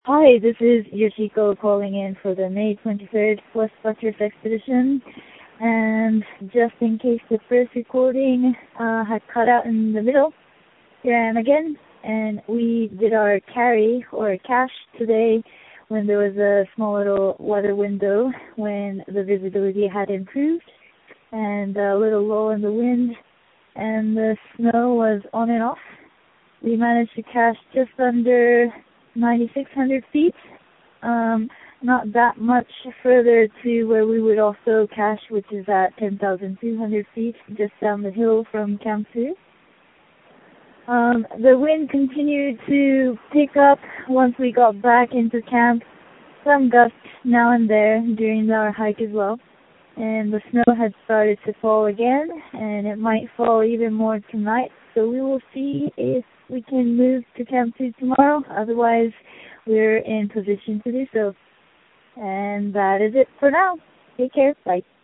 Hi, this is Yoshiko calling in for the May 23rd West Buttress Expedition. And just in case the first recording had cut out in the middle, here I am again. And we did our carry or cache today when there was a small little weather window when the visibility had improved and a little lull in the wind and the snow was on and off. We managed to cache just under 9,600 feet, not that much further to where we would also cache, which is at 10,200 feet, just down the hill from Camp 2. The wind continued to pick up once we got back into camp, some gusts now and there during our hike as well, and the snow had started to fall again, and it might fall even more tonight, so we will see if we can move to Camp 2 tomorrow. Otherwise, we're in position to do so. And that is it for now. Take care. Bye.